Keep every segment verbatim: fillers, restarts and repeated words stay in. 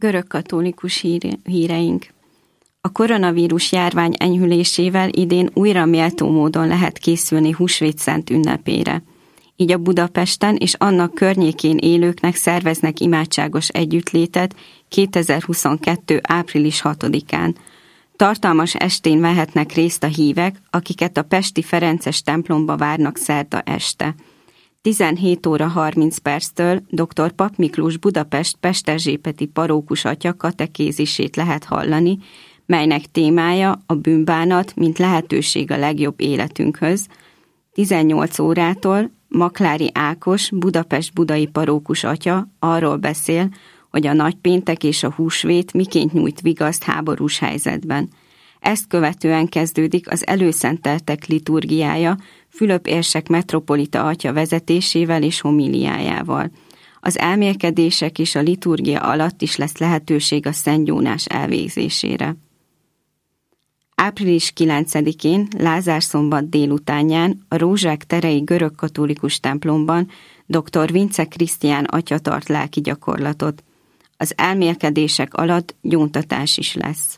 Görögkatolikus híre, híreink. A koronavírus járvány enyhülésével idén újra méltó módon lehet készülni húsvétszent ünnepére. Így a Budapesten és annak környékén élőknek szerveznek imádságos együttlétet kétezer-huszonkettő. április hatodikán. Tartalmas estén vehetnek részt a hívek, akiket a pesti Ferences templomba várnak szerda este. tizenhét óra harminc perctől dr. Pap Miklós Budapest Pesterzsébeti parókus atya katekézisét lehet hallani, melynek témája a bűnbánat, mint lehetőség a legjobb életünkhöz. tizennyolc órától Maklári Ákos Budapest budai parókus atya arról beszél, hogy a nagypéntek és a húsvét miként nyújt vigaszt háborús helyzetben. Ezt követően kezdődik az előszenteltek liturgiája Fülöp érsek metropolita atya vezetésével és homíliájával. Az elmélkedések és a liturgia alatt is lesz lehetőség a szentgyónás elvégzésére. április kilencedikén, Lázár-szombat délutánján a Rózsák terei görögkatolikus templomban dr. Vince Krisztián atya tart lelki gyakorlatot. Az elmélkedések alatt gyóntatás is lesz.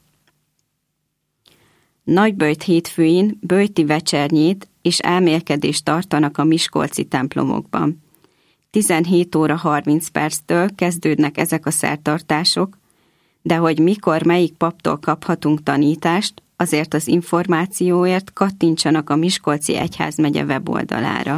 Nagyböjt hétfőin böjti vecsernyét és elmélkedést tartanak a miskolci templomokban. tizenhét óra harminc perctől kezdődnek ezek a szertartások, de hogy mikor melyik paptól kaphatunk tanítást, azért az információért kattintsanak a Miskolci Egyházmegye weboldalára.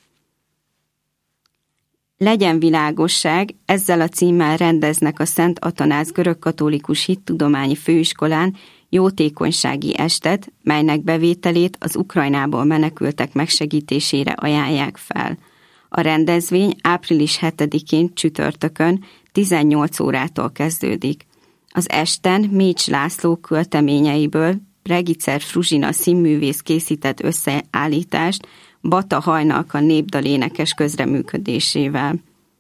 Legyen világosság, ezzel a címmel rendeznek a Szent Atanáz Görögkatolikus Hittudományi Főiskolán jótékonysági estet, melynek bevételét az Ukrajnából menekültek megsegítésére ajánlják fel. A rendezvény április hetedikén csütörtökön tizennyolc órától kezdődik. Az esten Mécs László költeményeiből Regicer Fruzsina színművész készített összeállítást Bata Hajnalka népdalénekes közreműködésével.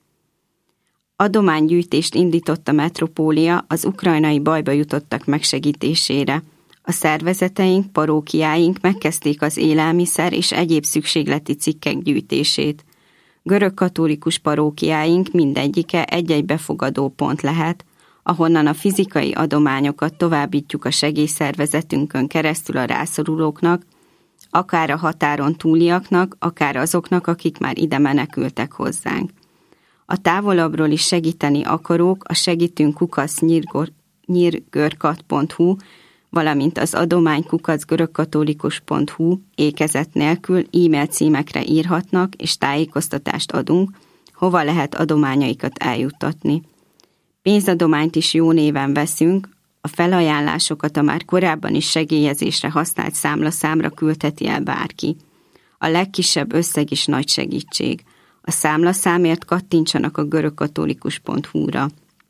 Adománygyűjtést indított a metropólia az ukrajnai bajba jutottak megsegítésére. A szervezeteink, parókiáink megkezdték az élelmiszer és egyéb szükségleti cikkek gyűjtését. Görögkatolikus parókiáink mindegyike egy-egy befogadó pont lehet, ahonnan a fizikai adományokat továbbítjuk a segélyszervezetünkön keresztül a rászorulóknak, akár a határon túliaknak, akár azoknak, akik már ide menekültek hozzánk. A távolabbról is segíteni akarók a segítünk kukac nyírgörkat pont hu, valamint az adomány kukac görögkatolikus pont hu ékezet nélkül e-mail címekre írhatnak, és tájékoztatást adunk, hova lehet adományaikat eljuttatni. Pénzadományt is jó néven veszünk, a felajánlásokat a már korábban is segélyezésre használt számlaszámra küldheti el bárki. A legkisebb összeg is nagy segítség. A számlaszámért kattintsanak a görögkatolikus pont hu-ra.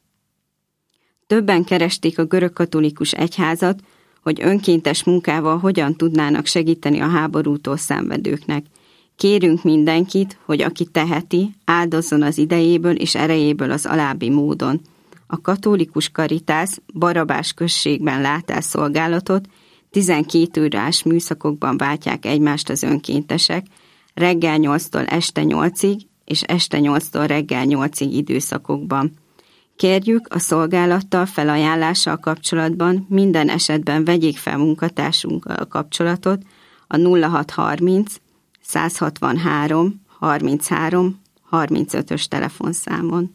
Többen keresték a görögkatolikus egyházat, hogy önkéntes munkával hogyan tudnának segíteni a háborútól szenvedőknek. Kérünk mindenkit, hogy aki teheti, áldozzon az idejéből és erejéből az alábbi módon. A katolikus Karitász Barabás községben lát el szolgálatot, tizenkét órás műszakokban váltják egymást az önkéntesek, reggel nyolctól este nyolcig és este nyolctól reggel nyolcig időszakokban. Kérjük a szolgálattal felajánlással kapcsolatban minden esetben vegyék fel munkatársunkkal a kapcsolatot a nulla hat harminc száz hatvanhárom harminchárom harmincötös telefonszámon.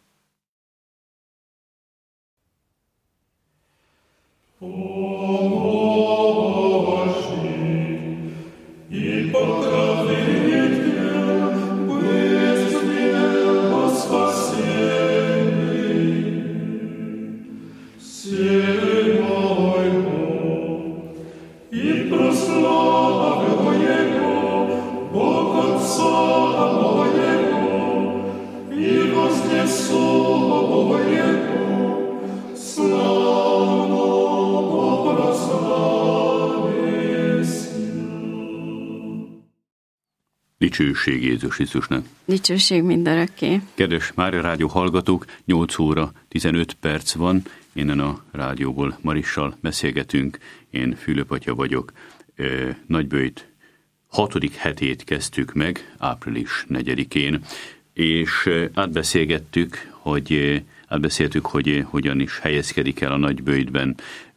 Dicsőség Jézus Krisztusnak. Dicsőség mindörökké. Kedves Mária Rádió hallgatók, nyolc óra tizenöt perc van, innen a rádióból Marissal beszélgetünk, én Fülöp atya vagyok. Nagyböjt hatodik hetét kezdtük meg, április negyedikén, és átbeszélgettük, hogy átbeszéltük, hogy hogyan is helyezkedik el a nagyböjtben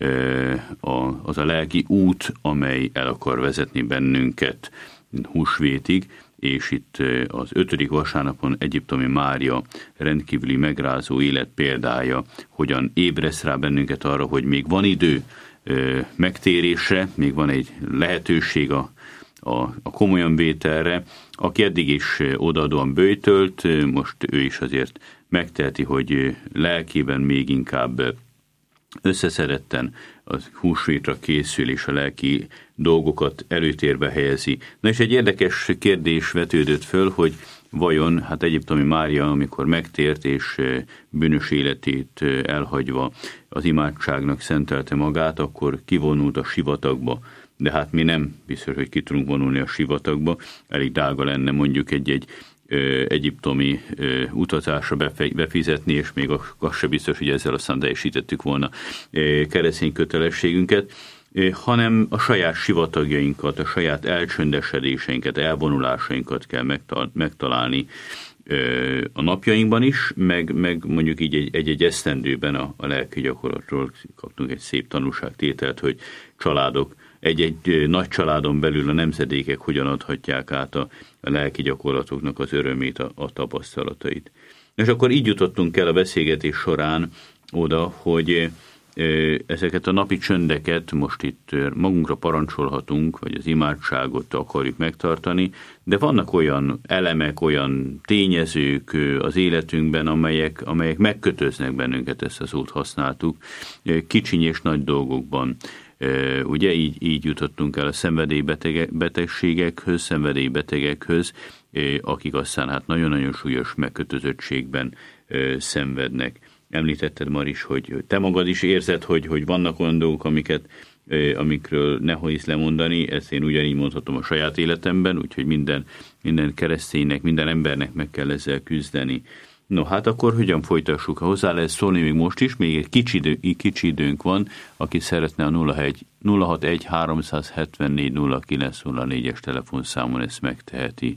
az a lelki út, amely el akar vezetni bennünket húsvétig, és itt az ötödik vasárnapon Egyiptomi Mária rendkívüli megrázó élet példája, hogyan ébresz rá bennünket arra, hogy még van idő megtérésre, még van egy lehetőség a, a, a komolyan vételre. Aki eddig is odaadóan böjtölt, most ő is azért megteheti, hogy lelkében még inkább összeszedetten a húsvétra készül, és a lelki dolgokat előtérbe helyezi. Na és egy érdekes kérdés vetődött föl, hogy vajon, hát Egyiptomi Mária, amikor megtért és bűnös életét elhagyva az imádságnak szentelte magát, akkor kivonult a sivatagba. De hát mi nem biztos, hogy ki tudunk vonulni a sivatagba, elég drága lenne mondjuk egy-egy egyiptomi utazásra befizetni, és még az se biztos, hogy ezzel aztán teljesítettük volna keresztény kötelességünket, hanem a saját sivatagjainkat, a saját elcsöndesedéseinket, elvonulásainkat kell megtalálni a napjainkban is, meg, meg mondjuk így egy, egy-egy esztendőben a, a lelki gyakorlatról kaptunk egy szép tanúságtételt, hogy családok, egy-egy nagy családon belül a nemzedékek hogyan adhatják át a, a lelki gyakorlatoknak az örömét, a, a tapasztalatait. És akkor így jutottunk el a beszélgetés során oda, hogy ezeket a napi csöndeket most itt magunkra parancsolhatunk, vagy az imádságot akarjuk megtartani, de vannak olyan elemek, olyan tényezők az életünkben, amelyek, amelyek megkötöznek bennünket, ezt az szót használtuk, kicsiny és nagy dolgokban. Ugye így, így jutottunk el a szenvedélybetegségekhöz, szenvedélybetegekhöz, akik aztán hát nagyon-nagyon súlyos megkötözöttségben szenvednek. Említetted, Maris, hogy te magad is érzed, hogy, hogy vannak olyan dolgok, amiket, amikről nehéz lemondani, ezt én ugyanígy mondhatom a saját életemben, úgyhogy minden, minden kereszténynek, minden embernek meg kell ezzel küzdeni. No, hát akkor hogyan folytassuk? Ha hozzá lehet szólni még most is, még egy kicsi, idő, kicsi időnk van, aki szeretne a nulla hat egy háromszázhetvennégy nulla kilenc nulla négyes telefonszámon ezt megteheti.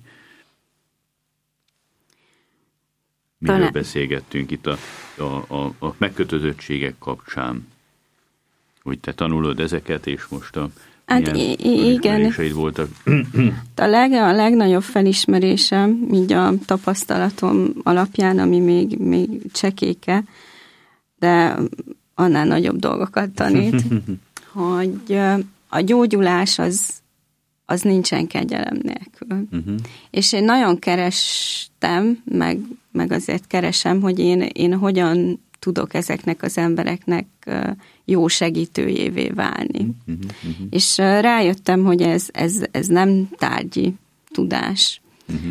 Miről Talán... beszélgettünk itt a, a, a, a megkötözöttségek kapcsán, hogy te tanulod ezeket, és most a hát igen. voltak. A, leg, a legnagyobb felismerésem, így a tapasztalatom alapján, ami még, még csekéke, de annál nagyobb dolgokat tanít, hogy a gyógyulás az, az nincsen kegyelem nélkül. Uh-huh. És én nagyon kerestem, meg, meg azért keresem, hogy én, én hogyan tudok ezeknek az embereknek jó segítőjévé válni. Uh-huh, uh-huh. És rájöttem, hogy ez, ez, ez nem tárgyi tudás. Uh-huh.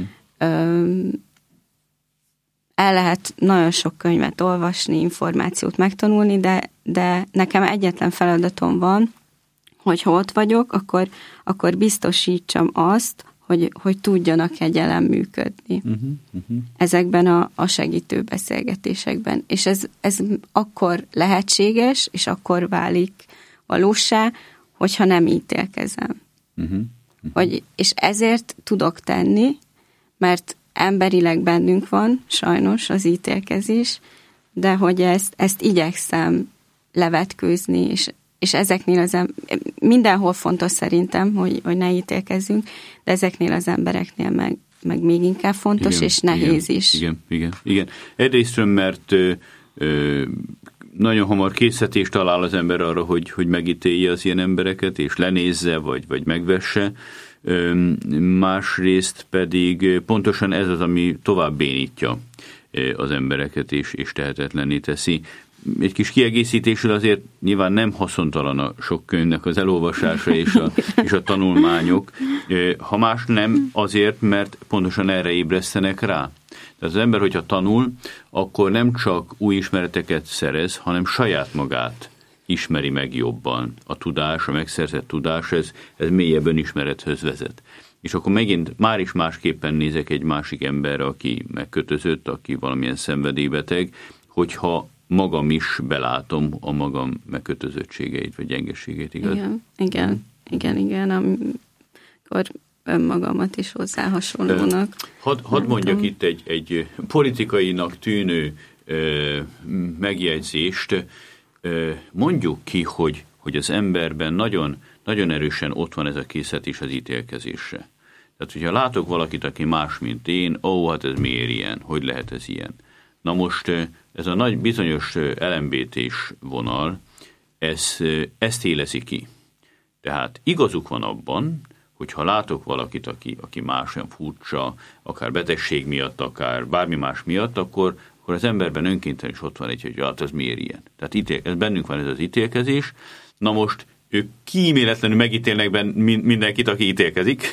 El lehet nagyon sok könyvet olvasni, információt megtanulni, de, de nekem egyetlen feladatom van, hogy ha ott vagyok, akkor, akkor biztosítsam azt, hogy, hogy tudjanak kegyelem működni uh-huh, uh-huh. ezekben a, a segítő beszélgetésekben. És ez, ez akkor lehetséges, és akkor válik valóssá, hogyha nem ítélkezem. Uh-huh, uh-huh. Hogy, és ezért tudok tenni, mert emberileg bennünk van, sajnos az ítélkezés, de hogy ezt, ezt igyekszem levetkőzni, és és ezeknél az em- mindenhol fontos szerintem, hogy, hogy ne ítélkezzünk, de ezeknél az embereknél meg, meg még inkább fontos, igen, és nehéz igen, is. Igen, igen, igen. Egyrésztről, mert ö, ö, nagyon hamar készítést talál az ember arra, hogy, hogy megítélje az ilyen embereket, és lenézze, vagy, vagy megvesse. Ö, másrészt pedig pontosan ez az, ami tovább bénítja az embereket, és, és tehetetlenné teszi. Egy kis kiegészítésről azért nyilván nem haszontalan a sok könyvnek az elolvasása és a, és a tanulmányok. Ha más nem, azért, mert pontosan erre ébresztenek rá. Tehát az ember, hogyha tanul, akkor nem csak új ismereteket szerez, hanem saját magát ismeri meg jobban. A tudás, a megszerzett tudás, ez, ez mélyebb önismerethez vezet. És akkor megint már is másképpen nézek egy másik emberre, aki megkötözött, aki valamilyen szenvedélybeteg, hogyha magam is belátom a magam megkötözöttségeit, vagy gyengeségét, igaz? Igen, igen, igen, igen, amikor önmagamat is hozzá hasonlónak. Hadd had mondjak itt egy, egy politikainak tűnő ö, megjegyzést, ö, mondjuk ki, hogy, hogy az emberben nagyon, nagyon erősen ott van ez a készítés az ítélkezésre. Tehát, hogyha látok valakit, aki más, mint én, ó, hát ez miért ilyen, hogy lehet ez ilyen? Na most ez a nagy bizonyos el em bé té-s vonal, ez, ezt élezi ki. Tehát igazuk van abban, hogyha látok valakit, aki, aki máson furcsa, akár betegség miatt, akár bármi más miatt, akkor, akkor az emberben önkéntelen is ott van egy, hogy hát ez miért ilyen. Tehát ítél, ez bennünk van ez az ítélkezés. Na most ők kíméletlenül megítélnek ben mindenkit, aki ítélkezik,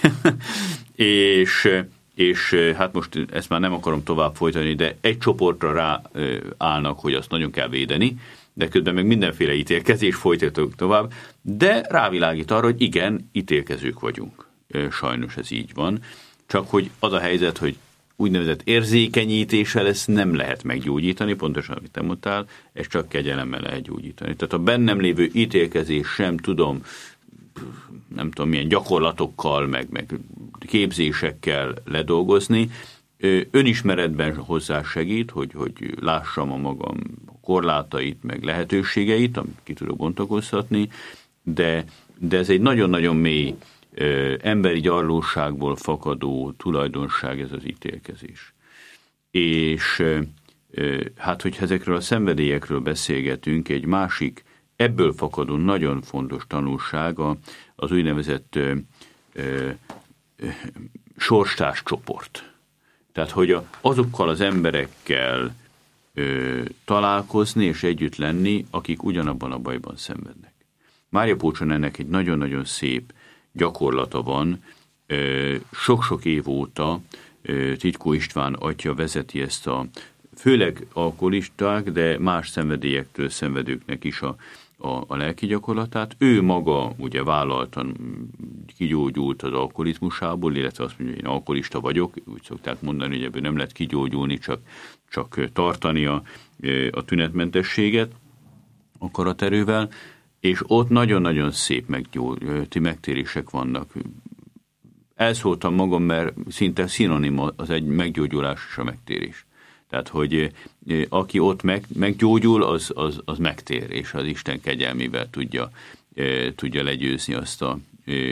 és, és hát most ezt már nem akarom tovább folytani, de egy csoportra ráállnak, hogy azt nagyon kell védeni, de közben meg mindenféle ítélkezés folytatók tovább, de rávilágít arra, hogy igen, ítélkezők vagyunk. Sajnos ez így van. Csak hogy az a helyzet, hogy úgynevezett érzékenyítéssel ezt nem lehet meggyógyítani, pontosan, amit te mondtál, ezt csak kegyelemmel lehet gyógyítani. Tehát a bennem lévő ítélkezés sem tudom, nem tudom milyen gyakorlatokkal, meg, meg képzésekkel ledolgozni. Önismeretben hozzá segít, hogy, hogy lássam a magam korlátait, meg lehetőségeit, amit ki tudok bontakoztatni, de, de ez egy nagyon-nagyon mély ö, emberi gyarlóságból fakadó tulajdonság ez az ítélkezés. És ö, ö, hát, hogyha ezekről a szenvedélyekről beszélgetünk, egy másik, ebből fakadó nagyon fontos tanulsága az úgynevezett ö, ö, ö, sorstárscsoport. Tehát, hogy a, azokkal az emberekkel ö, találkozni és együtt lenni, akik ugyanabban a bajban szenvednek. Mária Pócson ennek egy nagyon-nagyon szép gyakorlata van. Ö, sok-sok év óta ö, Titkó István atya vezeti ezt a, főleg alkoholisták, de más szenvedélyektől szenvedőknek is a, a, a lelki gyakorlatát. Ő maga ugye vállaltan kigyógyult az alkoholizmusából, illetve azt mondja, hogy én alkoholista vagyok, úgy szokták mondani, hogy ebből nem lehet kigyógyulni, csak, csak tartani a, a tünetmentességet akaraterővel, és ott nagyon-nagyon szép meggyó- megtérések vannak. Elszóltam magam, mert szinte szinonim az egy meggyógyulás és a megtérés. Tehát, hogy aki ott meg, meggyógyul, az, az, az megtér, és az Isten kegyelmével tudja, tudja legyőzni azt, a,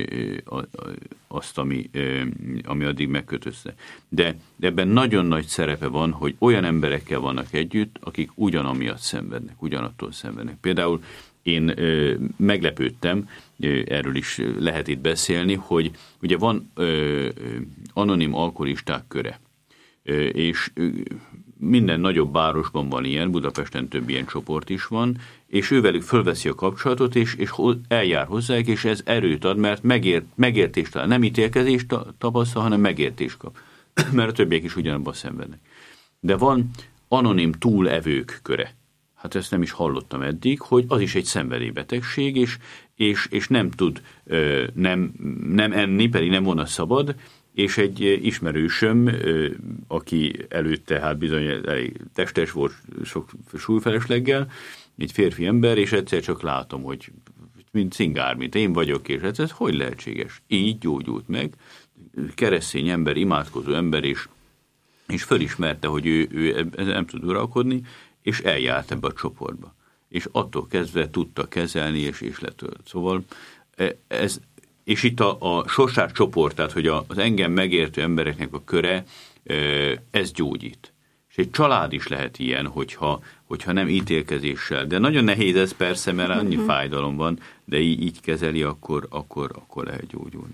azt ami, ami addig megkötözte. De ebben nagyon nagy szerepe van, hogy olyan emberekkel vannak együtt, akik ugyanamiatt szenvednek, ugyanattól szenvednek. Például én meglepődtem, erről is lehet itt beszélni, hogy ugye van anonim alkoholisták köre, és minden nagyobb városban van ilyen, Budapesten több ilyen csoport is van, és ővelük fölveszi a kapcsolatot, és, és eljár hozzájuk, és ez erőt ad, mert megért, megértést talál. Nem ítélkezést tapasztal, hanem megértést kap. Mert a többiek is ugyanabban szenvednek. De van anonim túlevők köre. Hát ezt nem is hallottam eddig, hogy az is egy szenvedélybetegség, és, és, és nem tud ö, nem, nem enni, pedig nem volna szabad, és egy ismerősöm, aki előtte hát bizony elég testes volt sok súlyfelesleggel, egy férfi ember, és egyszer csak látom, hogy mint cingár, mint én vagyok, és ez, ez hogy lehetséges? Így gyógyult meg, keresztény ember, imádkozó ember, és, és fölismerte, hogy ő, ő nem tud uralkodni, és eljárt ebbe a csoportba. És attól kezdve tudta kezelni, és, és letölt. Szóval ez, és itt a, a sorsás csoport, tehát hogy az engem megértő embereknek a köre, ez gyógyít. És egy család is lehet ilyen, hogyha, hogyha nem ítélkezéssel. De nagyon nehéz ez persze, mert annyi uh-huh. fájdalom van, de így, így kezeli, akkor, akkor, akkor lehet gyógyulni.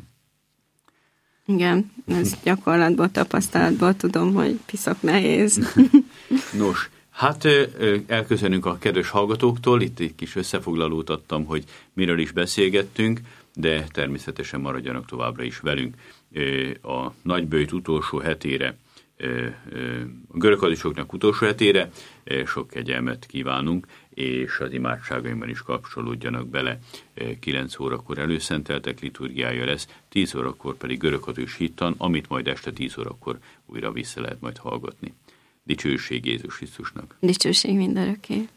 Igen, ez gyakorlatból, tapasztalatból tudom, hogy piszok nehéz. Nos, hát elköszönünk a kedves hallgatóktól, itt egy kis összefoglalót adtam, hogy miről is beszélgettünk, de természetesen maradjanak továbbra is velünk. A nagyböjt utolsó hetére, a görögkatolikusoknak utolsó hetére sok kegyelmet kívánunk, és az imádságainkban is kapcsolódjanak bele. kilenc órakor előszenteltek liturgiája lesz, tíz órakor pedig görögkatolikus hittan, amit majd este tíz órakor újra vissza lehet majd hallgatni. Dicsőség Jézus Krisztusnak! Dicsőség mindörökké!